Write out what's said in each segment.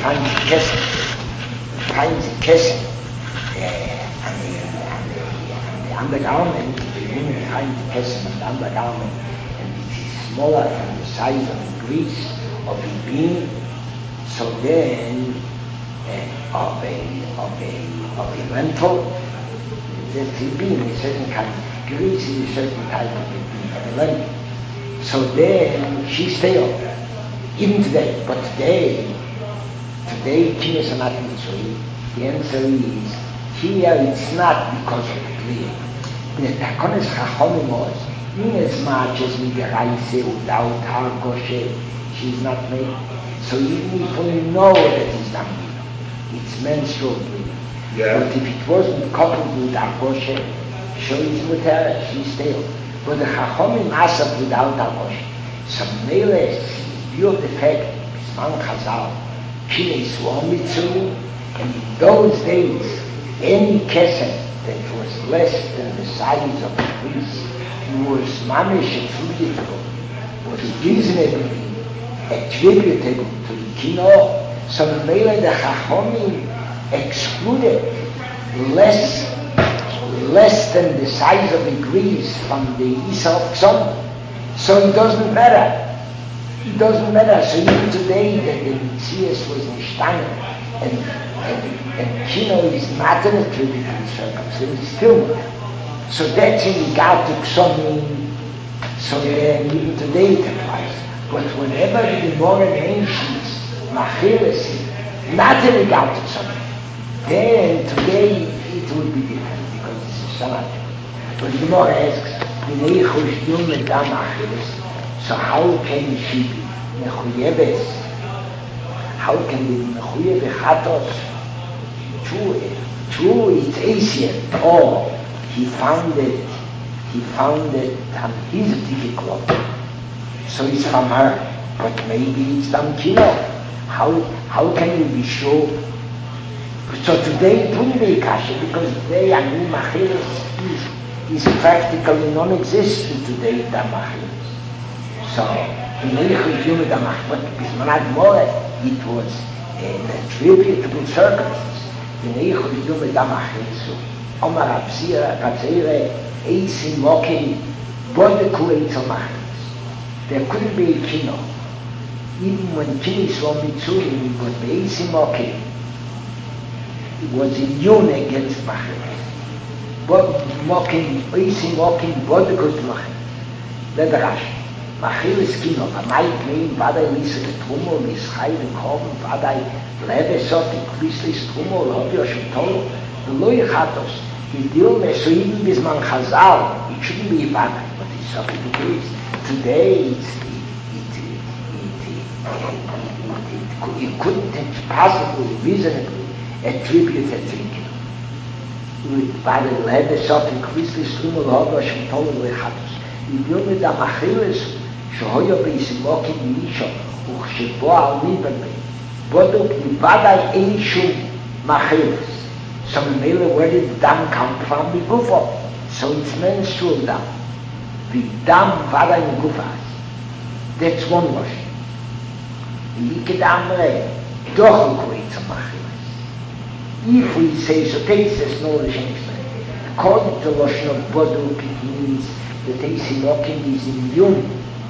finds a kissing, and the undergarment, the woman finds a kissing on the undergarment, and it is smaller from the size of the grease of a bean, so then of a lentil, the bean is a certain kind of grease, is a certain type of a bean, of a lentil. So then she's stale, even today. But today, Kinas are not Mitzvah. The answer is, here it's not because of the clear. The Takonis Chachomim was, in as much as we Geraise without our Goshe, she's not made. So even if we know that it's not it's menstrual bleeding. Yeah. But if it wasn't coupled with our Goshe, so it's Mutera, she's stale. But the Chachomim asap without our Goshe. So Mele, view of the fact, Bisman Chazal, Kines Womitzu, and in those days, any kesef that was less than the size of the priest was mamish attributable, was reasonably attributable to the kino. So Mele the Chachomim excluded less than the size of the grease from the Isa of Ksoma. So it doesn't matter. It doesn't matter. So even today that the Mitzias was Nishtana and Kino is not an attributable circumstance, it's still not. So that's in regard to Ksomim. So even today it applies. But whenever the Gemara mentions Machilas, not in regard to Ksomim, then today it would be different because it's a Shabbat. But the Gemara asks, so how can she be mechuyebes? How can we be mechuyebe chatos? True, it's Asian. Or he found it he's difficult. So it's from her. But maybe it's Kino. How can we be sure? So today it wouldn't be a kasha because today Anu Machilas is practically non-existent today, the Machilas. So, in Eichel Yom Damach, but Bismanad More, it was an attributable circumstance. In Eichel Yom Damach, Omar Absira, Patzeire, Eisim Mokin, Bodeku Eitzal Machilas. There couldn't be a kino. Even when Kinis were Mitzurim, but Eisim Mokin, it was immune against Machilas. But mocking, Bodeku Machilas. Let the Rashi. Machilas kino, amai klein, vadai lisa trumo, lischai v'kom, vadai levesot, ikvislis trumo, lobio shutolo, v'lo yichatos. Idil so even bisman chazal, it shouldn't be vadai, but it's something the case. Today, it couldn't possibly, reasonably attribute it to the kino. Vadai levesot, ikvislis trumo, lobio shutolo, v'lo yichatos. Idil me da machilas, שהויה ביסימוקים מישו וכשבו העולים בבי בודוק לבד אין שום מחילס. So Mele, where did the dam come from? The gufa. So it's menstrual dam. The dam vada in gufas. That's one washing. Like dam re, dochel creates a machilas. If we say, so takes this knowledge and explanation. According to Lashon of Boduk, it means that Eisimokim is immune.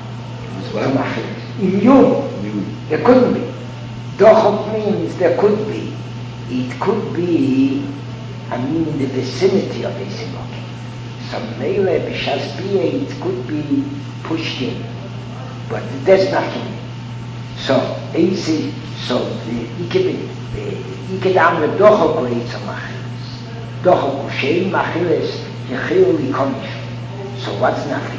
Immune. There couldn't be. Dochot means there could be. It could be, in the vicinity of Eisimokim. Some Mele B'Shas it could be pushed in. But there's nothing. So, Eisi, so the Ikedam the Dochot creates a Machilas. Dochot Kushein Machilas Yechil Likonish. So what's nothing?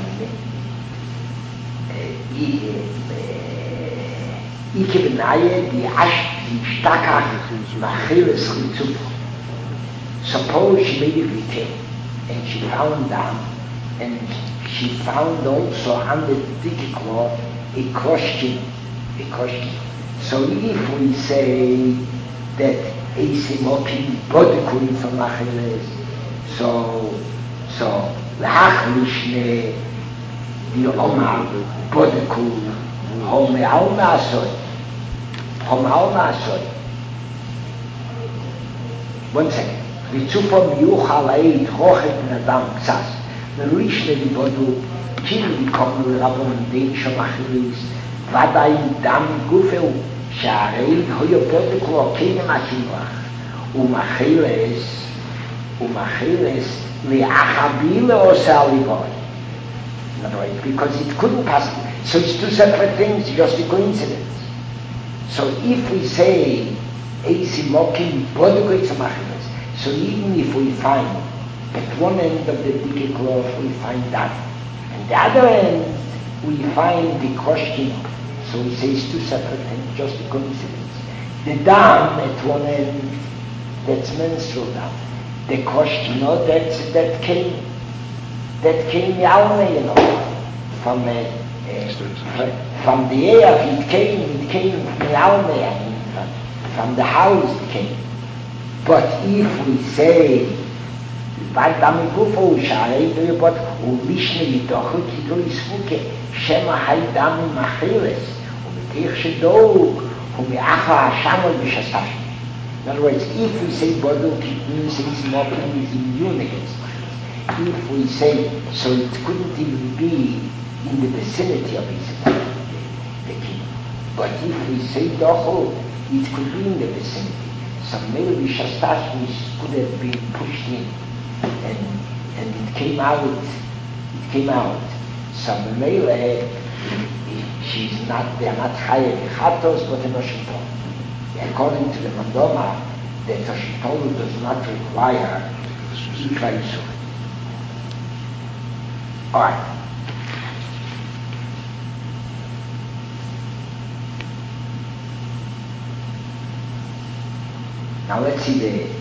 Ikebenaye die Stakach Machilas Chitzuf. Suppose she made a retain and she found down and she found also under the dicky cloth a question. So if we say that Eisimokim Bodekui for Machilas, so Lachmishne the Omar Bodeku Home Alma Asot. From Alma Asoy. One second. V'tzufo miyuchal ha'id rochet nadam ksas. V'rishne v'vodu kil v'komnu rabon den shomachilis v'adai dam gufeu שהעיד הוא בודק לו כנם הטבח ומחילס לאחבילה עושה ליבוי. In other words, because it couldn't possibly. So it's two separate things, just a coincidence. So if we say Eisi Mokim Boduk Eitz Machiles, so even if we find at one end of the Dike cloth we find that, and the other end we find the Koshkino. So he says two separate things, just a coincidence. The dam at one end, that's menstrual dam. The koshkino, that came Yalme, from the air. It came Yalme, from the house it came. But if we say, but Damigufo Shari, but Ulishne Yidochu Kidu Isfuke, Shema Haidami Machiles. In other words, if we say Boduk, it means his mocking is immune against Machiles. If we say, so it couldn't even be in the vicinity of his the king. But if we say Docho, it could be in the vicinity. So maybe Shastashmish could have been pushed in, and it came out. So maybe they are not higher Chatos, but the Noshitol. According to the Mandoma, the Noshitol does not require Ikra Yisur. Alright. Now let's see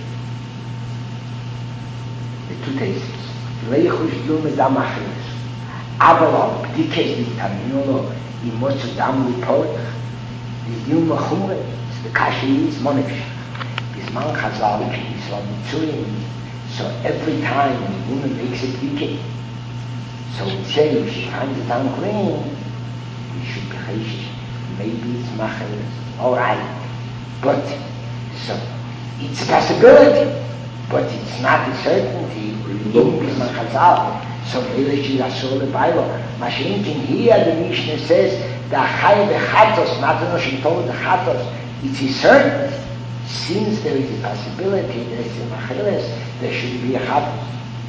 the two tastes. Leichush Dlume Dam Achiles. Avalon, Dikes Vitaminolo, Imotsu Dam Lipoch, the Dilma Chumre, the Kashi is Monefsha. This man Chazal is from Mitzurim. So every time the woman makes it wicked, so we say if she finds it unclean, we should be chayshish. Maybe it's Machiles. Alright. But, so, it's a possibility, but it's not a certainty. Bisman Chazal. So maybe she's a soul of Bible. Mashinkin here the Mishnah says the Chai the Chatos, not the Noshim told the Chatos. It is certain, since there is a possibility there is a Machiles, there should be a Chatos.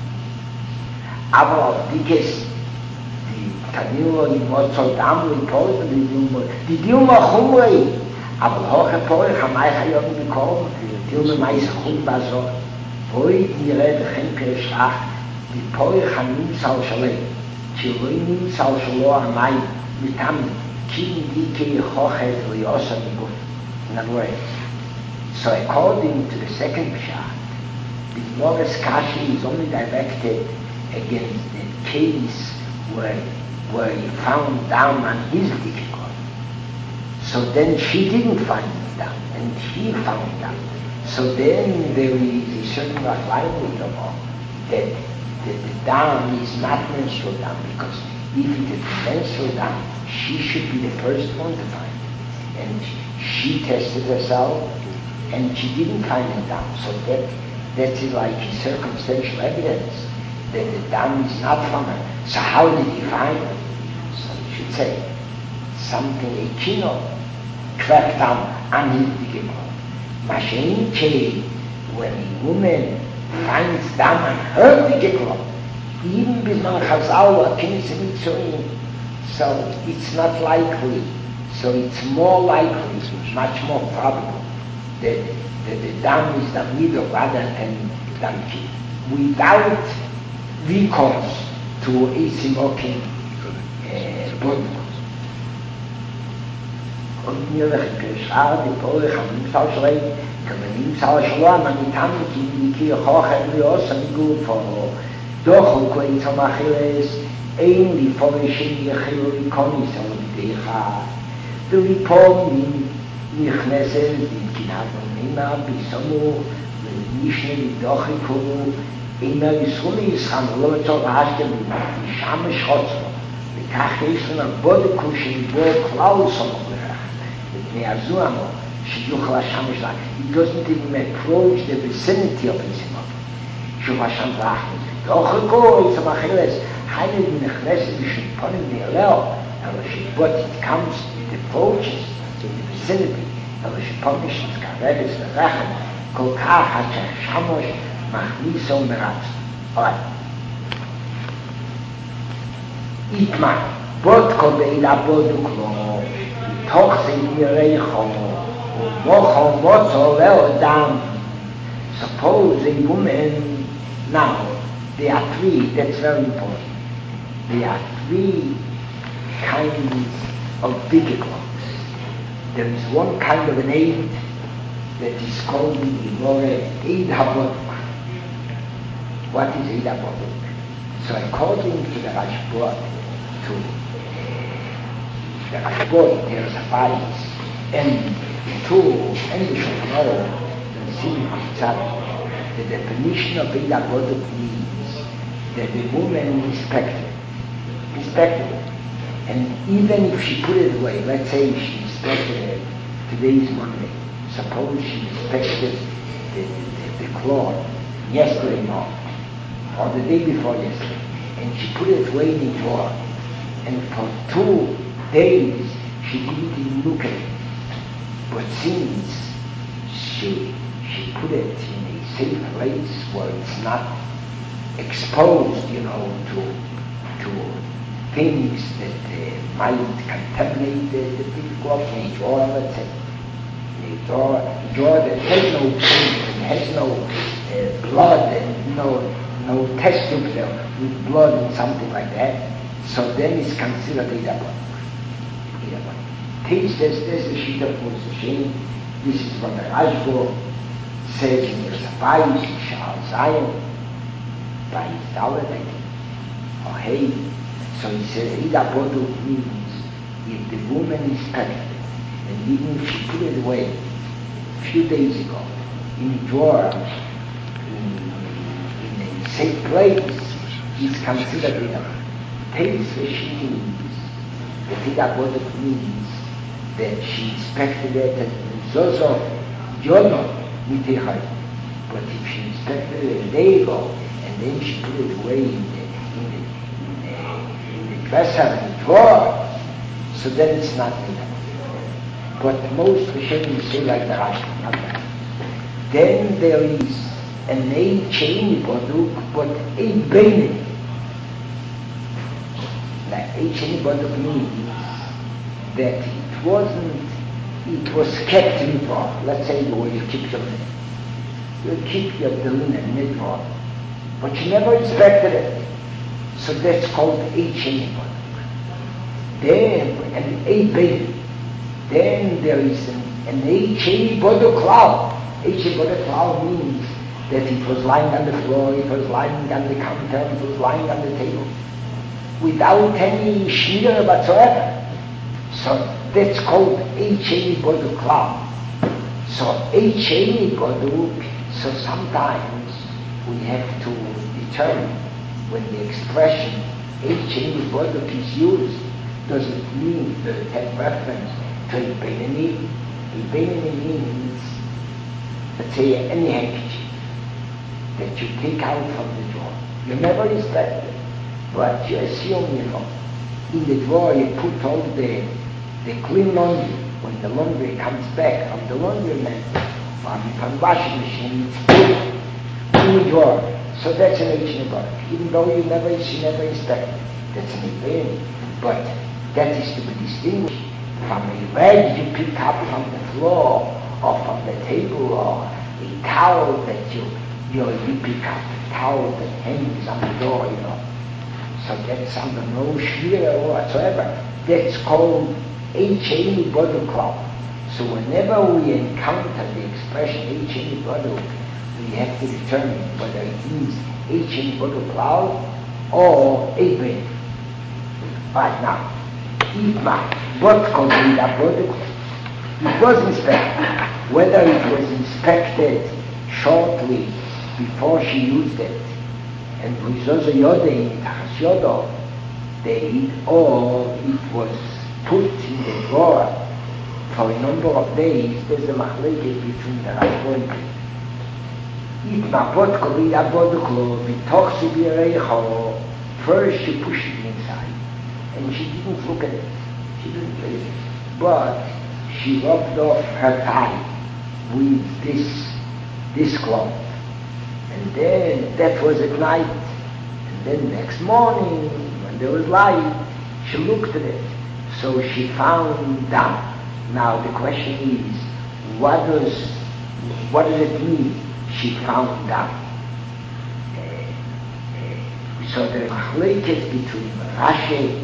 Aber because the Tanilo in Mozart Amli told the Dilma Chumrei, aber hoche Porch am Eichayom bekommen, Dilma Mais Chum Bazor, Poi Nire de Chenke Shach, the Porch am Nimsal Shalei, Chiloi Nimsal Shalo Amai, Mitam, Kim Dike Chochet Liosa Miguf. In other words, so according to the second Pshat, the Moras Kashi is only directed against the case where he found down on his Dikikon. So then she didn't find it down, and he found it down. So then there is a certain alignment of all that the down is not menstrual down, because if it is menstrual down, she should be the first one to find it. And she tested herself, and she didn't find it down. So that is like a circumstantial evidence that the dam is not from her. So how did he find it? So you should say something, a kino, cracked down on his Dikikon. Mashenke, when a woman finds dam on her Dikikon, even Bisman Chazal, so it's not likely. So it's more likely, much more probable, that the dam is the middle rather than Damki. Without recourse to Eisimokim Boduk. Und mir welchen Geschar, die Tore, haben Nimsal Shalei, können Nimsal Shalom, man mit Hamiki, die Kirchoche, die Osa, die Gufo, doch, und Koin zum Achilles, ein, die Forischen, die Achilles, die Konis, und die Decha, die Lipom, die Nichnesel, die Kinabon, Nima, Bisomu, die Nishne, die Dochiku, אינה ישרוני ישכם, לא לצור ההשתם, משם משחוץ לו. וכך יש לנו בודקו שנבוא כלל סמוך לכך. Neazuamo, Shiyuchla Shamishla. He doesn't even approach the vicinity of his mother. Shuvasham Rachman. Dochako, it's a machiles. Heine Nechnes, you should put him the Alel. But it comes, it approaches in the vicinity. Publishes Karedes, the Rachem, Kolkar, Hachach, Shamosh, Machniso, Meratz. Alright. Itma, Bot Kobeila Boduklo, Tochse Irecho, Mocho Mozo Leo Dam. Suppose a woman, now, there are three, that's very important. There are three kinds of big clothes. There is one kind of an aid that is called in the Gemara Eid HaBoduk. What is Eid HaBoduk? So according to the Rashba, there's a bias, and to English tomorrow, the Sim Chatzad, the definition of Eid HaBoduk means that the woman is respected. And even if she put it away, let's say she respected it, today's Monday, suppose she respected the cloth yesterday morning, or the day before yesterday, and she put it away in the drawer, and for 2 days she didn't even look at it. But since she put it in a safe place where it's not exposed, to things that might contaminate the big cloth, in a drawer, let's say. A drawer that has no paint and has no blood and no test tube with blood and something like that, so then it's considered Eid HaBoduk. There's the sheet of Moshe. This is what the Rashba says in the Sabayis, in Sha'al Zion, by Dalet, or Hey. So he said, Eid HaBoduk means if the woman is pregnant, and even if she put it away a few days ago in a drawer, in a safe place, it's considered Eid HaBoduk. Teis means that Eid HaBoduk means that she inspected it and Zozo Jono Mitehai. But if she inspected it a day ago and then she put it away in the dresser and the drawer, so then it's not Eid HaBoduk. But most Rishonim say like the Rashba, not that. Then there is an Eid Sheini Boduk, but Eid Beinin. Now, Eid Sheini Boduk means that it was kept in the drawer. Let's say the way you keep your linen. You keep the linen in the drawer, but you never inspected it. So that's called Eid Sheini Boduk. Then, an Eid Beinin. Then there is an Eid Sheini Boduk Klau. Eid Sheini Boduk Klau means that it was lying on the floor, it was lying on the counter, it was lying on the table, without any shmir whatsoever. So that's called Eid Sheini Boduk Klau. So Eid Sheini Boduk, so sometimes we have to determine when the expression Eid Sheini Boduk is used, does it mean that it has reference to Eid Beinoni? Eid Beinoni means, let's say, any handkerchief that you take out from the drawer. You never inspect it, but you assume, in the drawer you put all the clean laundry. When the laundry comes back from the laundryman, or from the washing machine, it's put in the drawer. So that's an Eid Sheini Boduk. Even though she never inspect it, that's an Eid Beinoni. But that is to be distinguished from a rag you pick up from the floor, or from the table, or a towel that you pick up, a towel that hangs on the door, So that's under no shmira whatsoever. That's called Eid Sheini Boduk Klau. So whenever we encounter the expression Eid Sheini Boduk, we have to determine whether it means Eid Sheini Boduk Klau or Eid Beinoni. Right now, Itma, what called Eid HaBoduk? It was inspected. Whether it was inspected shortly before she used it, and Rizozo Yodei, Tachas Yodo, or it was put in the drawer for a number of days, there's a machlekes between the Rashba. It mabot kovid aboduklo bitoxi b'yereicho. First she pushed it inside, and she didn't look at it. She didn't play it, but she rubbed off her thigh with this cloth, and then that was at night. And then next morning, when there was light, she looked at it. So she found dam. Now the question is, what does it mean? She found dam. So the machlekes between Rashi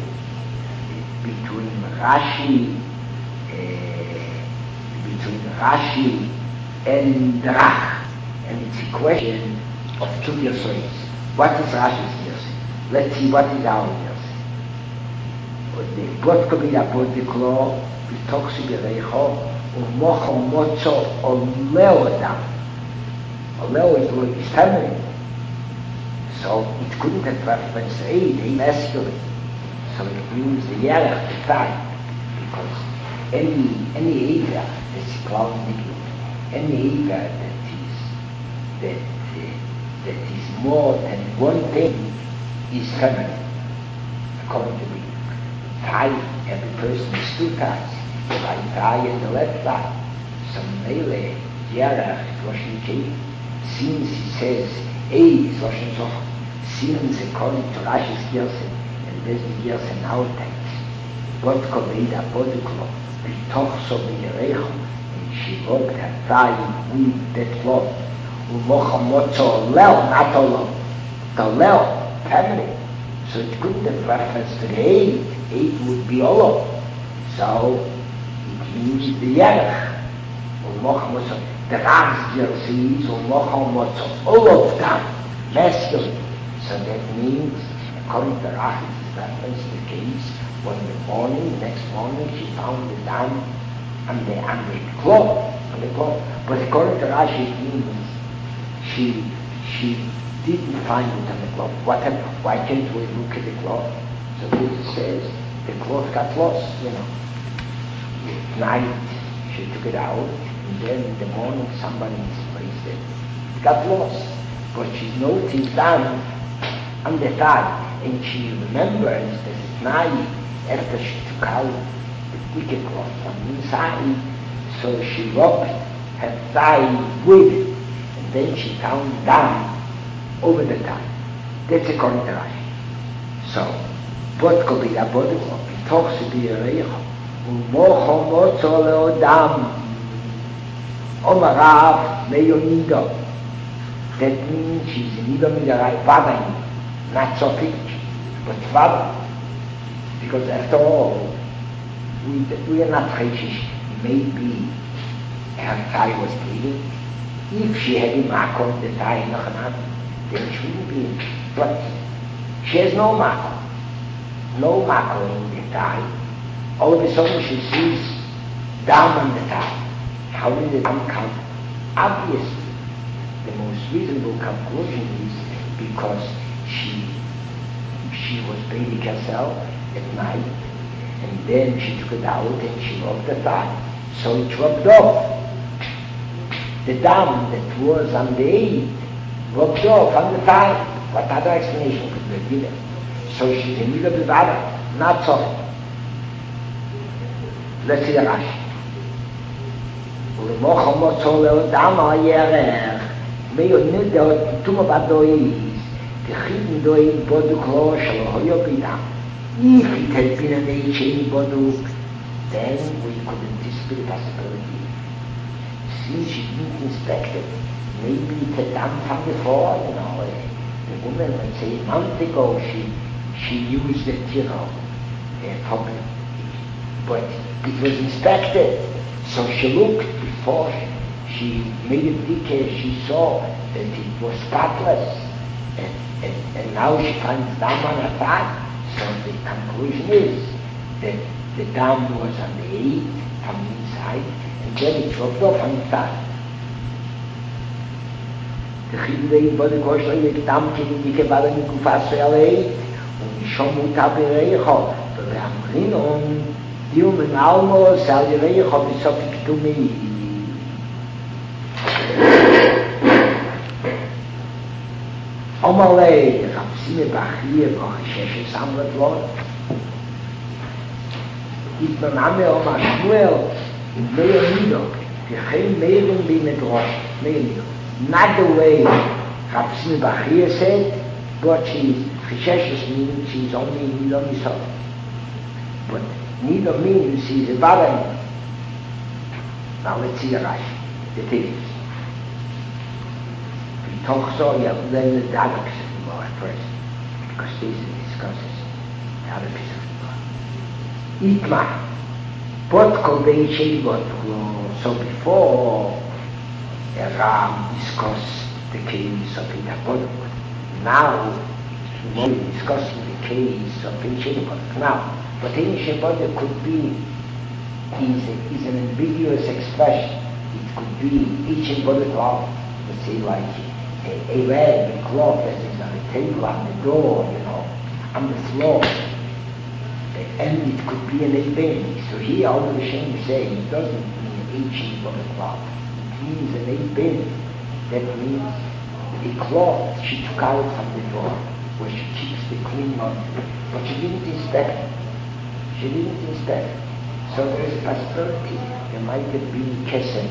and Drach, and it's a question of two Yersois. What is Rashi's Yersoi? Let's see what is our Yersoi. The Botko B'Yabot Diklo B'Toxi B'Reicho U'Mocho Motzo Oleo Dam. Oleo is feminine. So it couldn't have referenced a masculine. So it means the Yerach, the thigh, because any Eva that's called Niklu, any Eva that is more than one thing is feminine, according to me. Thigh, every person is two thighs, the right thigh and the left thigh. So Mele, Yerach, Loshen Kei, since he says A is Loshen Zoch, since according to Rashi's Gersen, and there's the Gersen now text, Bot Koveida Boduklo, Bitoch so B'Yerecho, and she rubbed her thigh with that cloth. Umocha Motzo Leo, not Olo. The Leo, feminine. So it couldn't have reference to the eight. Eight would be Olo. So it means the Yerech. Umocha Motzo. The Rav's Gersen is Umocha Motzo. Olo of them, masculine. So that means, according to Rach's reference, the case, when in the morning, next morning, she found the dam and the cloth. But according to Rashi, it means she didn't find it on the cloth. Why can't we look at the cloth? So this says the cloth got lost, At night, she took it out, and then in the morning, somebody misplaced it. It got lost. But she noticed down on the thigh, and she remembers that at night, after she took out the wicker cloth from inside, so she rubbed her thigh with it, and then she found down over the thigh. That's according to Rashi. So, Botko B'Yabodiko, B'Tochsi B'Yereicho, U'Mocho Motzo Le'odam, Omarav Le'Yonido. That means she's in Nido Midarai Vadain, not Sofik, but Vada. Because after all, we are not Chayshish. Maybe her thigh was bleeding. If she had a mark on the thigh, then she wouldn't be in. But she has no mark. No mark on the thigh. All of a sudden she sees down on the thigh. How did the down come? Obviously, the most reasonable conclusion is because she was bathing herself at night, and then she took it out and she rubbed the thigh. So it rubbed off. The dam that was on the eight rubbed off on the thigh. What other explanation could be given? So she's in need of the water, not so. Let's see the Rashi. ולמוחו מוצו לאודם הירח מיונד תומה בדויז תחיל דוי בודוק לו שלא היו בידם. If it had been an H.A. boduk, then we could anticipate the possibility. Since she didn't inspect it, maybe it had done from before, the woman, let's say a month ago, she used it, probably, but it was inspected. So she looked before she made a decay, she saw that it was spotless, and now she finds dam on her thigh. So the conclusion is that the dam was on the eight from inside, and then it dropped off on the thigh. תחיל בו דקושו יקדם כניקה בעלה מקופה סויה לאית, ומשום מותה ברייכו, ולאמרינון Dium in almo salirei hab ich so viel zu mir. Omalei, Rapsine Bachir, noch ich sammelt worden. Ich mein Name Oma Shmuel, in Meir Nido, die kein Meirin bin mit Rosh, Meir Nido. Not the way Rapsine Bachir said, but she's means she's only Nido Misov. But Nido means she's a Balaam. Now let's see the Rashi, the text. We talk so, yeah, then the other piece of the at first, because this discusses the other piece of the Itma, what convention got so before Ram discussed the case of Itabodo. Now, we're discussing the case of ancient Bodok. Now, what ancient Bodok could be is an ambiguous expression. It could be ancient Bodok cloth, let's say like a red cloth that is on the table, on the door, on the floor. And it could be an Eben. So here, all the Hashem saying, it doesn't mean ancient Bodok cloth. It means an Eben. That means a cloth she took out from the door, where she keeps the clean on. But she didn't inspect it. So there is a possibility there might have been Kesem.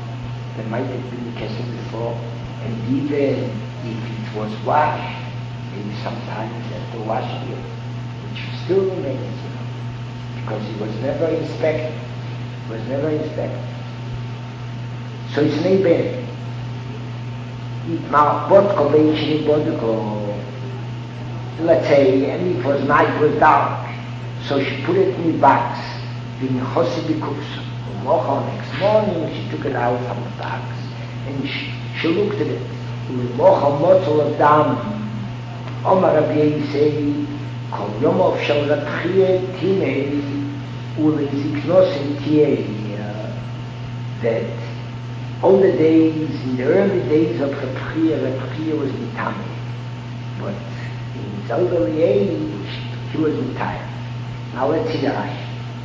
Before. And even if it was washed, maybe sometimes after washing it, which still remains, because it was never inspected. So it's an Eben. Now, what convention let's say, and it was night, it was dark, so she put it in the box, in the Chosibikups. Next morning, she took it out from the box, and she looked at it. Omar Rabbi say, Kol Yomov Shal Ratchie Tinei, Uleziknosin Tiei, that all the days, in the early days of Rabchia was Mitame. But in his elderly age, he was retired. Now let's see the Rashi.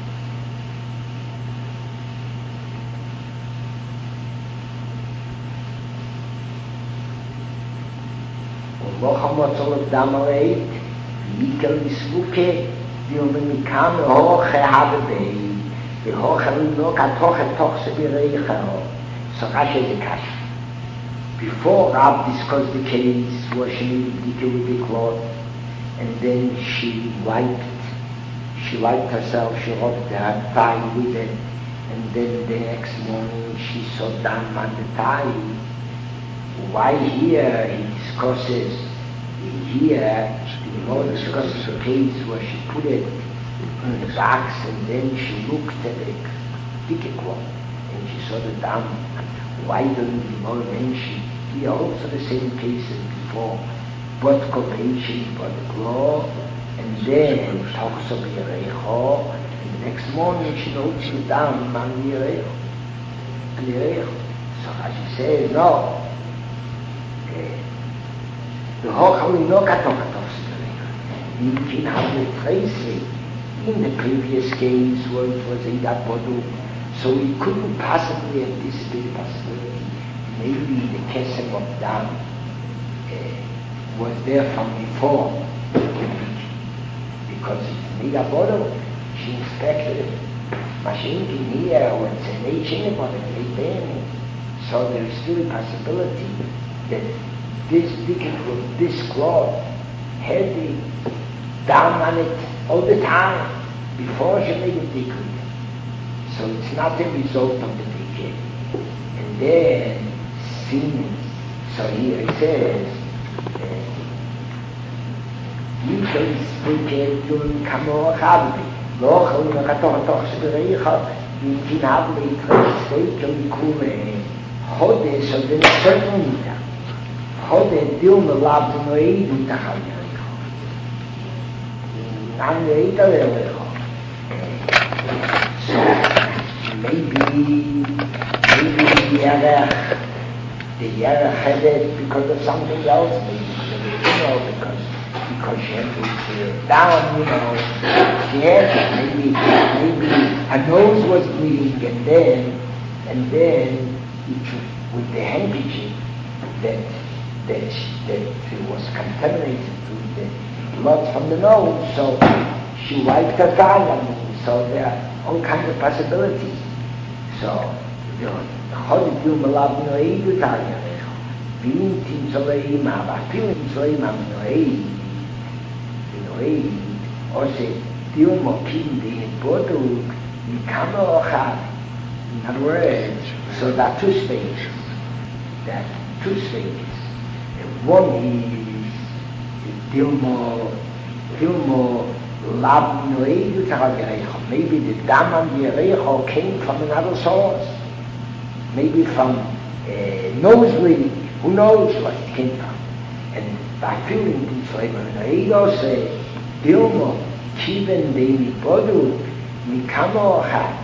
Mohammed Damaleit, Mikel Isvuke, die Mikam Hoche Habebei, die Hoche Linoka Toche Toche Bireicha. So Rashi is a Kash. Before Rab discussed the case where she needed to with the cloth, and then she wiped herself, she rubbed her thigh with it, and then the next morning she saw down on the thigh. Why here he discusses the case where she put it in the box and then she looked at the ticket cloth and she saw the dam. Why don't the Gemara mention here also the same case as before? But convention, but the law, and then talks of Yerecho, and the next morning she notes the dam on Yerecho. So as she says, no. The Hochel no Katokatovs. You can have the trace in the previous case where it was in that bottle, so we couldn't possibly anticipate the possibility. Maybe the Kesem of Dam was there from before, because it's in that bottle, she inspected it. Mashinkin here, or it's an H bottle, so there is still a possibility that this cloth had the down on it all the time before she made it liquid. So it's not a result of the decay. And then, so here it says, you can speak it during Kamo Chavli. לא יכולים לקטור תוך שבריך, ואם have the translation come חודש, אז זה נצטרנו מידה. חודש דיום מלאב זה נועד ותחל יריך. נען נועד על יריך. So, maybe the Yerech had it because of something else, maybe because of the funeral, because because she had to down, she had maybe her nose was bleeding, and then with the handkerchief that was contaminated with the blood from the nose, so she wiped her tongue, so there are all kinds of possibilities. So, Chodil Malav Noei Yutariarecho, Vintim Soleima, Bafilim Soleima Noei, Ose Dilmo Kim de Bodu, Mikano Ochad. In other words, so there are two stages. One is Dilmo Lab Noei Yutariarecho. Maybe the Dam and the Erecho came from another source. Maybe from nose bleeding, who knows what it came from. And by feeling this way, when Aido says, Dilmo, Kiven Devi Bodu, Mikamo Ochad.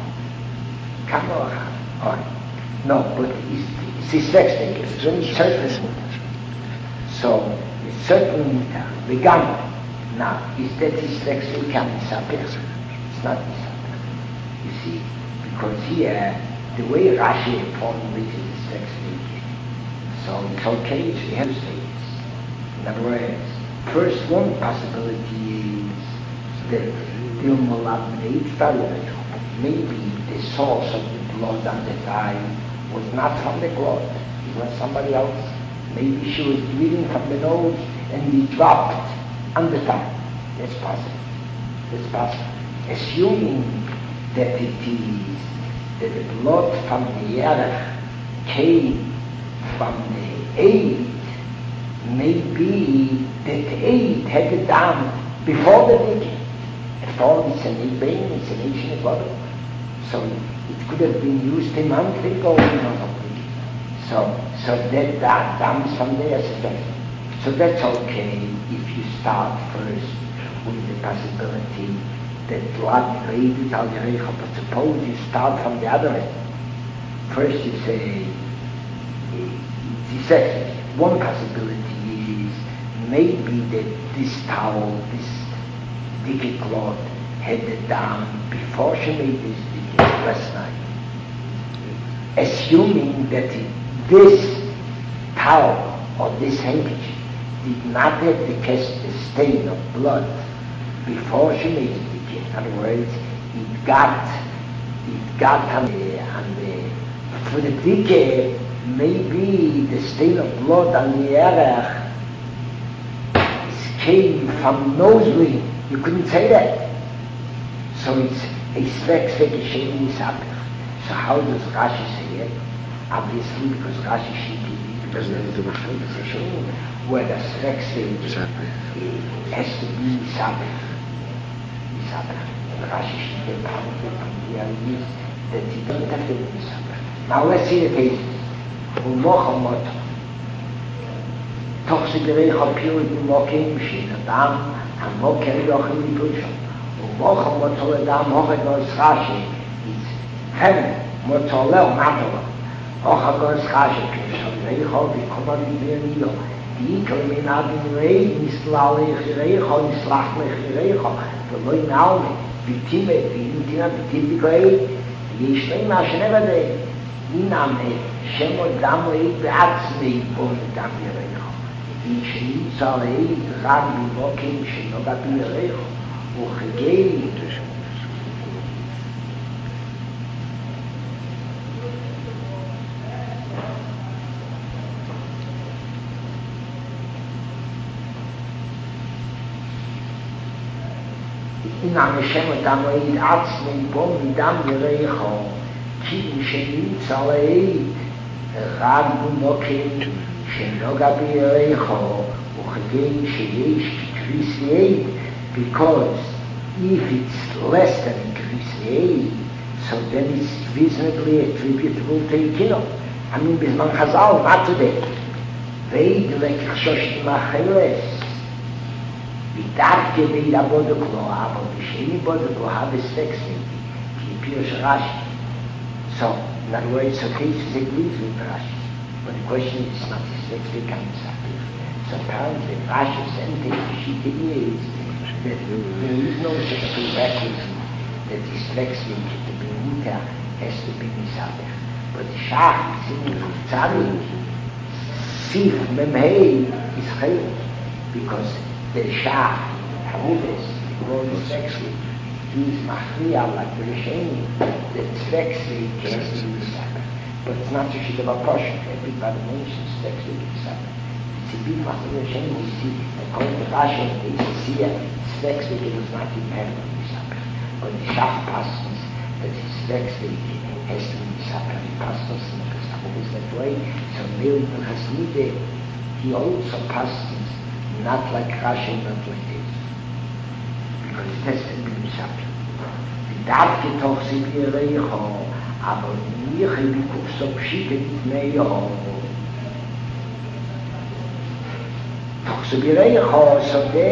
No, but it's dyslexic, it's only certain. So, it's certainly the gamma. Now, is that dyslexic can be sapir? It's not disappear. You see, because here, the way Rashi formulates dyslexic, so it's okay to have stages. In other words, first one possibility is that maybe the source of the blood on the thigh was not from the blood, it was somebody else. Maybe she was bleeding from the nose and he dropped on the thigh. That's possible. Assuming that it is that the blood from the Yerech came from the Eid, maybe that the Eid had it done before the Dike. After all, it's an Eid Bain, it's an ancient bottle. So it could have been used a month ago, So that dam is from there. So that's okay if you start first with the possibility that blood is al Yerecho, but suppose you start from the other end. First you say, one possibility is maybe that this towel, this dicky cloth, had it down before she made this dicky last night. Assuming that this towel or this handkerchief did not have the stain of blood before she made it. In other words, it got for the dike, maybe the stain of blood on the erech came from nosebleed. You couldn't say that. So it's a svek sheni sapir. So how does Rashi say it? Obviously, because Rashi should be because there's a sheni where the svek has to be sapir. Rashi should be that he doesn't have to be sapir. Now let's see the case. Toch Sigerecho Pure Mokim Shin Adam Mokem Yochim Libushon. Mocha Motoledam Hochagos Rashi is heaven, Motolel Matolo. Hochagos Rashi Kisharecho Vikomad Libushon. Die Komin Adin Rei Nislale Chirecho Nislach Lechirecho. The Loi Nalme Vitime Vitina Vitibikoe Yishlei Mashnevade. Iname Shemo Damei Beatzmei Bon Damirecho. Yishli Salei Rabbi Mokim Shinogabirecho. Uchegei. Iname Shemo Damei Atzmei Bon Damirecho. Kim Shenitz Alei Rab Mokim Shenoga B'Yerecho Uchegei Sheyesh Krisiei, because if it's less than Krisiei, so then it's reasonably attributable to Ikino. I mean, Bisman Chazal, not today. Veid Lekich Shoshim Acheles Vidavke Veid Aboduklo Abo Visheni Boduklo Habes Texting Ki Pirosh Rashi. So, in other words, so cases agrees with Rashi. But the question is not exactly kind of sapir. So apparently Rashi's sentence Shita is that there is no such prerequisite that this flexing to be muta has to be misabeh. But the Shach, Sinim, Tzadik, Sif, Memhei is Chayot, because the Shach, Hamudes, the word is flexing, he is Machriya like the Risheni, that flexing has to be misabeh. But it's not just a portion. Everybody mentions flexing misabeh. It's a big Machriya Risheni, we see, according to Rashi, it's here, flexing it was not inherently misabeh. But the Shach passes that his flexing has to be misabeh. He passes in the Hamudes that way. So Meir ben Chasnide, he also passes not like Rashi, not like this. Because it has to be misabeh. darf doch sie wir recho, aber mir wie so pschite nicht mehr. Doch sie wir recho,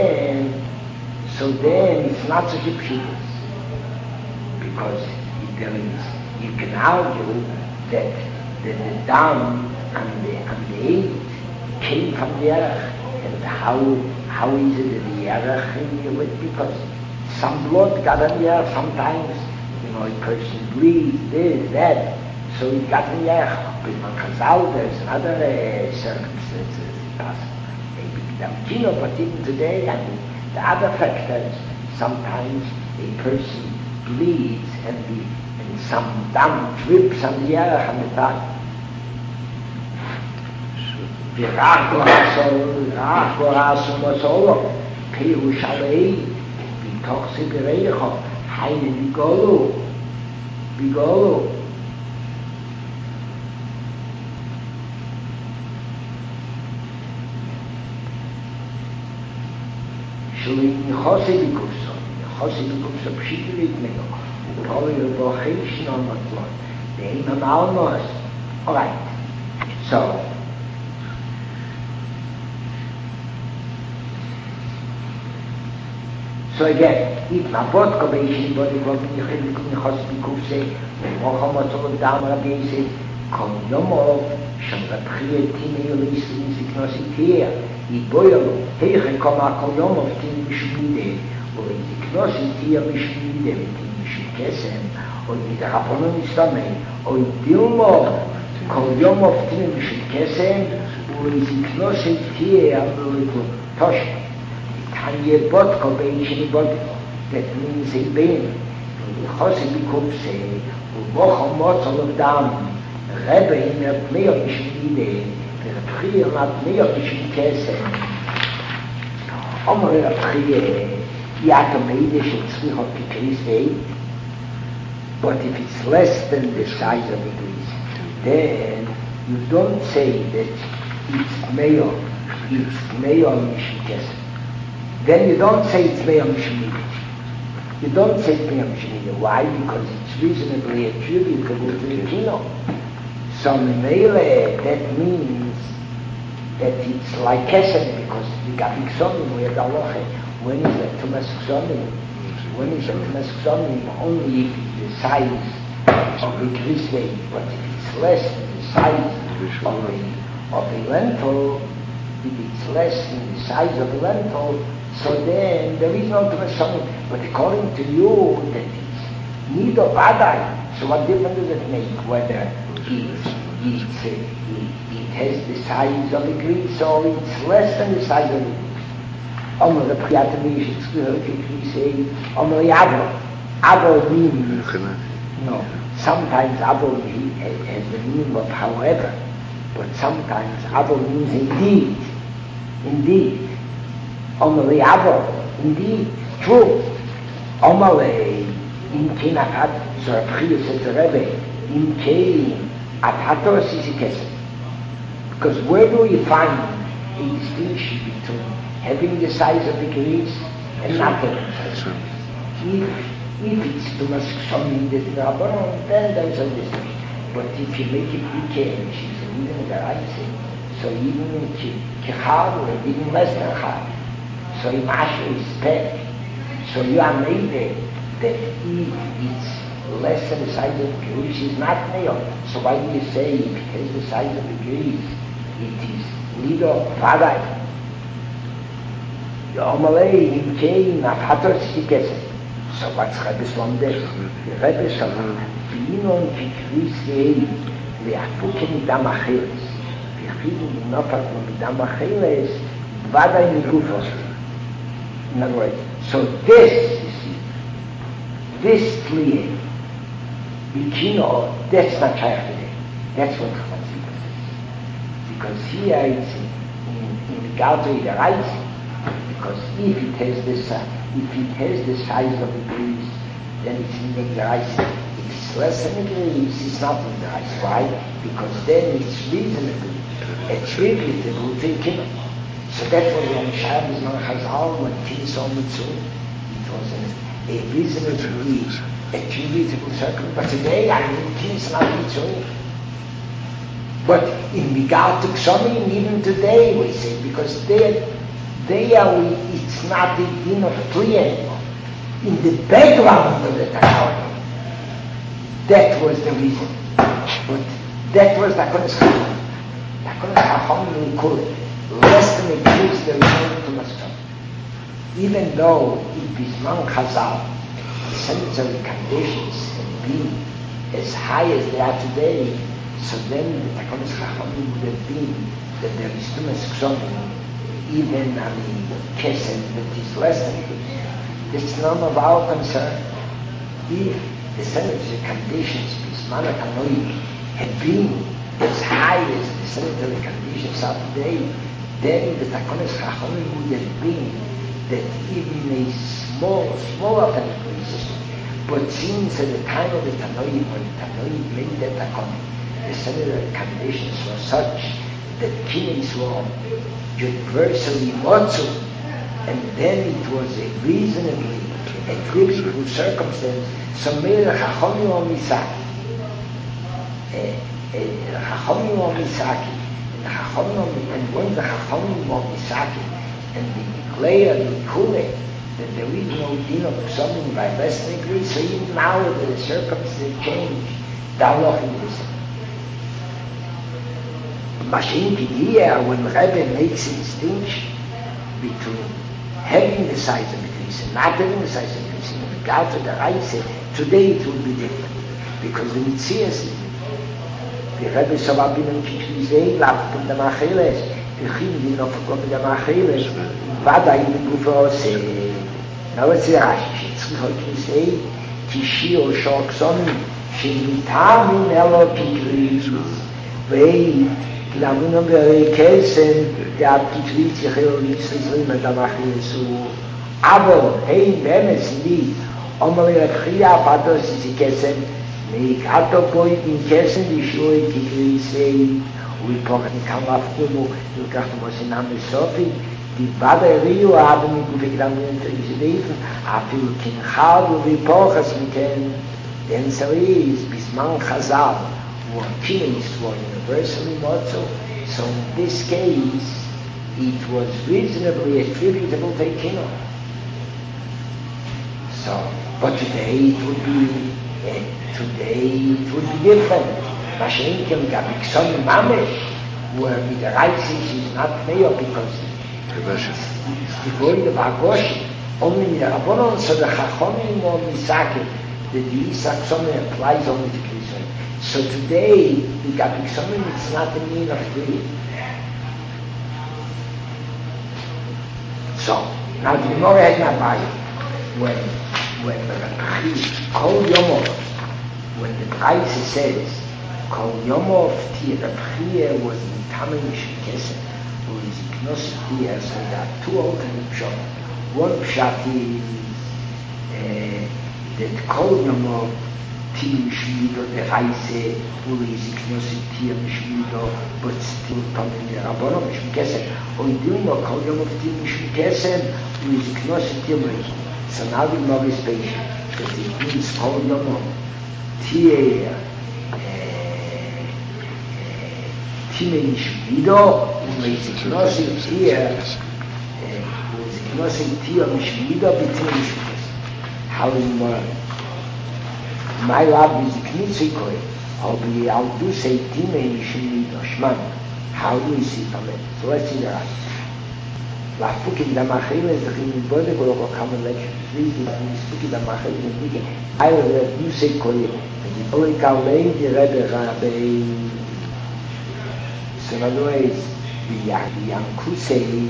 so then it's not such a pschite. Because you can argue that the dam and the eight came from the Erech, and how is it that the Erech knew it? Because some blood got in the Erech sometimes, a person bleeds, this, that, so he got in the Erech. But in Chazal, there's another circumstances possible. Maybe Damkino, but even today, the other factors, sometimes a person bleeds and some dam drips on the Erech on the top. ורח גורסו מסולו, פירוש עלי, בתוך סיבריך, היינו ביגולו. שלי נחוסי בקופסו, פשיטי להתמנו, ופולי רבוחי שנו מטלון, ואין המאלמוס. All right, So again, if Mabot Kobeishi body Bob Nichosbi Kufse, Mohammed Dam Rabbi said, Kom Yomov, Sham Rabchie Timi Yolis Siknositia, Iboyolo, Heichen Koma Kol Yomov Tim Mishmide, or Siknositia Mishmide, Tim Mishkesem, or Midraponon Istamei, or Dilmo, Kol Yomov Tim Mishkesem, or Siknositia Tosh. Tanya Botko Beishini Botko, that means a being. Chosi Bikupse, Ubocho Motzol of Dam, Rebbe in a Pneo Mishmide, Pneo Mat Pneo Mishmikese. Omer Pneo, Yato Meidish and Slichot Kikris, but if it's less than the size of the grease, then you don't say that it's Pneo Mishmikese. Then you don't say it's Me'am Shemida. You don't say it's Me'am Shemida. Why? Because it's reasonably attributable to the Kino. So Mele, that means that it's like Kesem, because the Gafik Somim, we have the Aloche. When is that Tumas Somim? When is that Tumas Somim? Only if it's the size of the Grisvei, but if it's less than the size of the lentil, if it's less than the size of the lentil, so then there is no Tumas. But according to you, that it's need of Adai. So what difference does it make whether it has the size of a grease or it's less than the size of a grease? Omer the Priyatamish, it's good if we say, Omer Yavo. Avo means, no, sometimes Avo has the meaning of however, but sometimes Avo means indeed. Omele Avo, indeed, true. Omele, in Kinakat, so Rabchia said to Rebbe, in Kain, Atatos is a Kesef. Because where do you find a distinction between having the size of the grease and not having the size of the grease? If it's too much something that is Rabbanon, then there is a distinction. But if you make it Ike, which is even the right thing, so even Kichar, and even less than Char, so you must respect. So you are made that if it's less than the size of the grease, it's not male. So why do you say if it has the size of the grease, it is neither Vadai? Omalei im Kein auf Hatos gegessen. So what's Rebbe's Lomde? Rebbe's Lomde. Vinon Kikrisei Leafuke Midam Acheles. Vichidin Nofak Midam Acheles Vada in Gufos. In other words, so this, you see, this Kliye, Bikino, that's not Shaykh today. That's what Chatzika says. Because here it's in regard to the rights, because if it has the size of the grease, then it's in the rice. If it's less than the grease, it's not in the rice. Why? Because then it's reasonable, attributable to Kino. So that was when Shabbos Man Chazal, when Kino saw Mitzvah, it was a reasonably attributable circle. But today, Kino is not Mitzvah. But in regard to Ksomim, even today we say, because it's not the din of Kliya anymore. In the background of the Takawah, that was the reason. But that was the Kodesh Chacham. The Kodesh Chacham will call it. Less than it gives the result to Mascom. Even though in Bisman Chazal, the sanitary conditions had been as high as they are today, so then the Kodesh Chacham would have been that there is too much Ksomim, even Kesed that is less than good. It's none of our concern. If the sanitary conditions Bisman Chanoim had been as high as the sanitary conditions are today, then the Takonis Chachamim would have been that even a smaller penetration. But since at the time of the Tanoim, when the Tanoim made the Takonim, the sanitary conditions were such that kines were universally motzu, and then it was a reasonably attributable circumstance. So Meir Chachamim or Misaki, Chachamim or Misaki, and when the Chachamim or Misaki, and they declare the Kule that there is no din of something by less than degree, so even now the circumstances change, the halacha is the same. Mashinki here, when Rebbe makes a distinction between having the size of the grease and not having the size of the grease, in regard to the Reise, today it will be different, because the Mitzias is different. The Rebbe Shabbat bin Kikrizei, Lafkum the Macheles, the Chim bin Ofakom the Macheles, Vada in the Gufose. Now let's say Rashi, Kikrizei, Kishi or Shokson, Shemitamin Elo Kikriz, Vei, Glamunom Berei Kelsen, der Abkikriz, Yecheloritz, Rizrim, and Amachilesu. Aber, hey, Bemes, nicht, Omele Rebchia, Patos, Zikesen, Meikato Koit in Kesen, die Schuhe Kikrizei, Uipochen Kamafkumu, Ilkachtumos in Amesofi, die Bade Rio haben mit Gufiglamen zu Israelifen, Afil Kinchal, Uipoches mit den so is Bisman Chazal, who kings were universally motto, so in this case, it was reasonably attributable to Kino. So, but today it would be different. Mashenkim Gabik Son Mamesh, where with the right is not mayor because it's devoid of Agosh, only with the Rabbanon, so the Chachomim or Misaki, the Isak Somen applies only to Kisson. So today, the Gabik Somen, it's not a mean of three. So, now the Gemara has not by when Kol Yomov, when the Braise says, Kol Yomov Tirapchia was in Tamen Shikesen, who is Ignosit here, so there are two alternate pshat. One pshat is that Kol Yomov Tirapchia, the Braise, who is Ignosit Tirapchia, but still Tamen Rabbanon Shikesen, or Dilma Kol Yomov Tirapchia, who is Ignosit Tirapchia. So now the Gemara is patient, that it means Kol Yomov Time Mishmido, Meziknosim Tia Mishmido, Bitim Mishmido. How is more? My lab is Knitzikoi, Obi Aldu say Time Mishmido, Shman. How do we see from it? So let's see the right. Lafuki da Machile is the body go come election. Please speak da Machile in the I will let you say call it. The boy can lay the red rabbi. So now is the Yankusei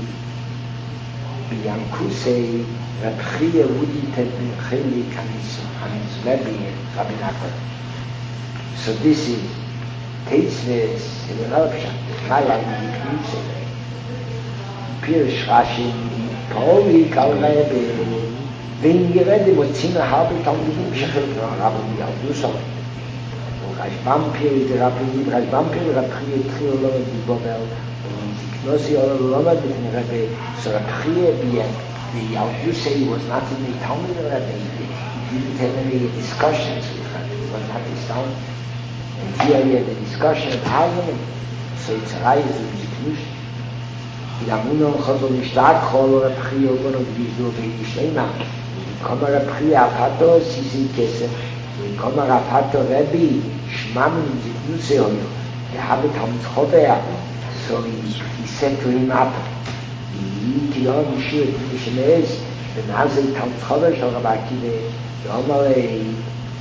Rabchia wouldn't have been Chili Kanis and his Rabbi Nachman. So this is tasteless in an option. My language is Pirish Rashi, Pauli Kalrebe, wenn gerade Mozina habe, dann bin ich schon Rabbi Yaldusa. Rajbampir, der Rajbampir, Rabchia Trillo, die Bobel, und die Knossi Ololoma, mit Rabbi, so Rabchia, the Yaldusa was not in the Talmud of Rabbi. He didn't have any discussions with Rabbi. It was not his Talmud. And here we had a discussion of argument. So it's a rise of the Knush. Die Amunon Chazol Nishtag Chol Rabchia Ogono Gvizu Veidi Shleima. Koma Rabchia Apato Sisi Kesef. Koma Rapato Rabbi Shmam Ziknuse Hoyo. They have it on Chover. So he said to him up. Yom Yishir Yishmeres. The Nazi Tam Chover Shal Rabaki Yomale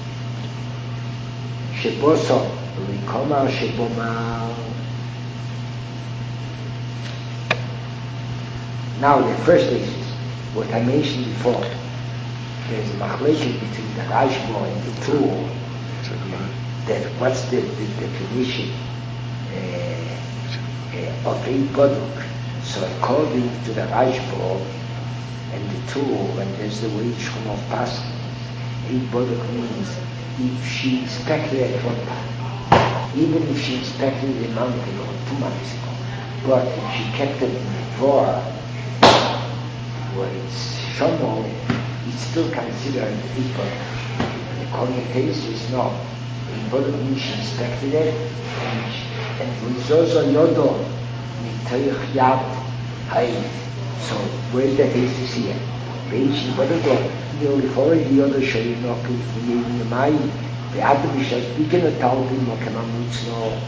Sheboso. Koma Sheboma. Now the first basis, what I mentioned before, there's a machlekes between the Rashba and the Tur. That what's the definition of a boduk? So according to the Rashba and the Tur, and there's the way Shulchan Pasuk, a boduk means if she inspected at one time, even if she inspected a month ago, 2 months ago, but if she kept it in the drawer, where it's shomo, it's still considered a people. The connotation is no. In both means she inspected it, and Rizozo Yodo, Nitayach Yad, Hay. So, where that is here? Beach in Bodago, you follow the other show you know, in the mind, the Adamisha, speaking of Talbin, Mokamamutno,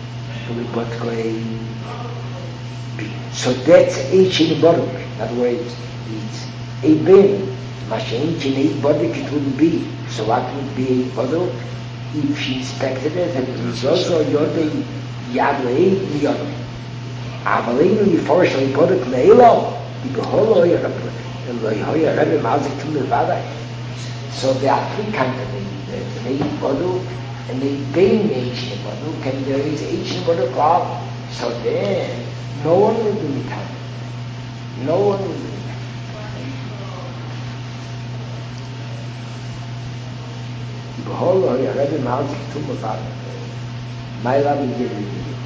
so that's H in the bottom. In other words, it's a bin. Mashench in a body it wouldn't be. So what would be a bottle? If she inspected it, and it was also Yodei Yadwei Yodei. Amalinu Yiforsh a bottle Neilo, Ibeholo Yohoya Rebbe Mazik to Nevada. So there are 3 kinds of things. There's a bottle and a bin H in a bottle, and there is H in a bottle problem. So then, no one will be time. No one will be time. Behold, I read him out to my father. My love is given to you.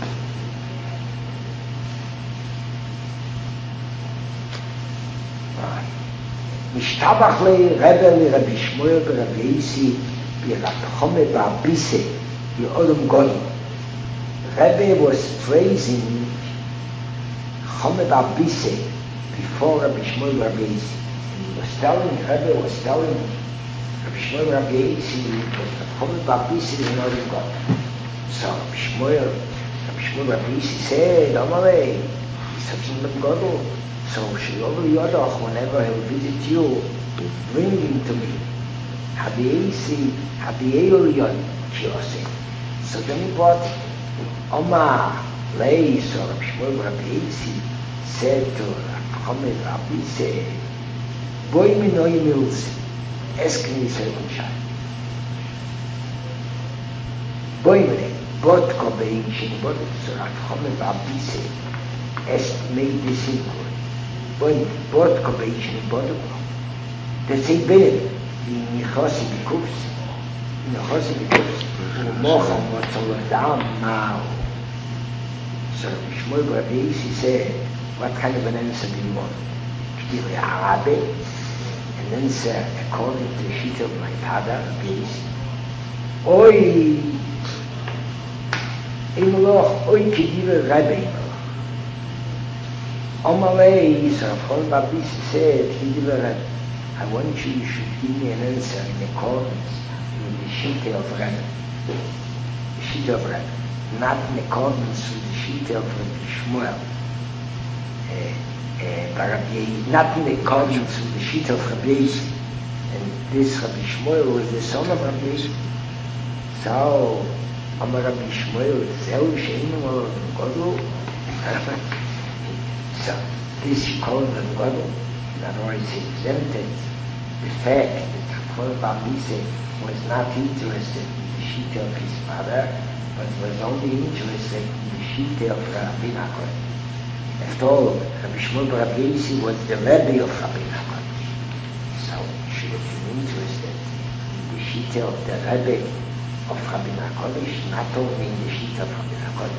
Mishtabach le Rebbe le Rabbi Shmuel be Rabbi Yisi be Rabbi Chome be Abise be Odom Goyim. Rebbe was praising Chome be Abise before Rabbi Shmuel be Rabbi Yisi. He was telling, Rebbe was telling Rabbi Shmuel be Rabbi Yisi that Chome be Abise is not in God. So Rabbi Shmuel be Rabbi Yisi said, Omale, he's such a God. So Shiloh Yodoch, whenever he'll visit you, bring him to me. Habiyei Yod Kiyose. So then he brought Oma Lei, so Rabbi Shmuel Rabbi Yisi said to Rabbi Rabbi said, Boy Minoi Mills, ask me certain child. Boy Minoi, Bot Kobein Shin Bot, so Rabbi Rabbi said, est made this simple. Bot Kobein Bot. The same bed in Chosi Bikufs. In Chosi Bikufs, Mocham was all down now. So Shmuel Rabbi Yisi said, what kind of an answer do you want? K'diri Arabe, an answer according to the sheet of my father, Rabbi Yisi. Oi, Imloch, oi K'diri Rabbi. Omalei, so Rabbi Yisi said, K'diri Rabbi. I want you should give me an answer in accordance with the sheet of Rebbe. The sheet of Rebbe. Not in accordance with the sheet of Rabbi Shmuel. not in accordance with the sheet of Rabbi Yossi. And this Rabbi Shmuel was the son of Rabbi Yossi. So, Amar Rabbi Shmuel, Zeu Sheinu Godlu. So, this he called him Godlu. In other words, he exempted the fact that Chacham Bar Misa was not interested in the sheet of his father, but was only interested in the sheet of Rabbi Nachman. After all, Rabbi Shmuel Bar Rabbi Yossi was the Rebbe of Rabbi Nachman. So he should have been interested in the sheet of the Rebbe of Rabbi Nachman, not only in the sheet of Rabbi Nachman.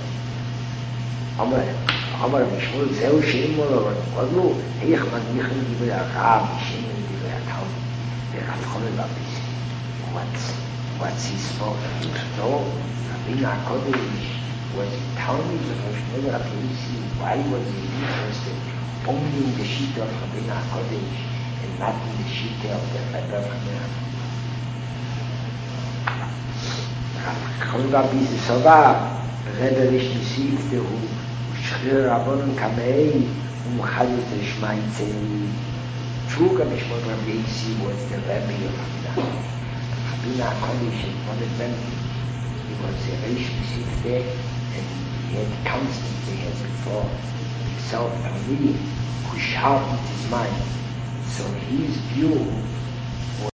Amar Rabbi Shmuel, Zeu Sheinu Godlu, Heich Manichen Divrei Rav, Sheinu Divrei Talmud. Rav Chomer Bar Misa. What's he spoke? No, Rabbi Nachman was the Talmud of Rabbi Shmuel Bar Rabbi Yossi. Why was he interested only in the sheet of Rabbi Nachman and not in the sheet of the Rebbe of Rabbi Nachman? Rav Chomer Bar Misa Sovar, Rebbe nicht besiegte Schrier Rabbonen Kamei Chalut Shmaitze. True Rabbi Shmuel Bar Rabbi Yossi was the Rebbe of Rabbi Nachman. Rabbi Nachman is one of them. He was a Reish Besiegte, and he had constantly, as before, himself Talmidim who sharpened his mind. So his view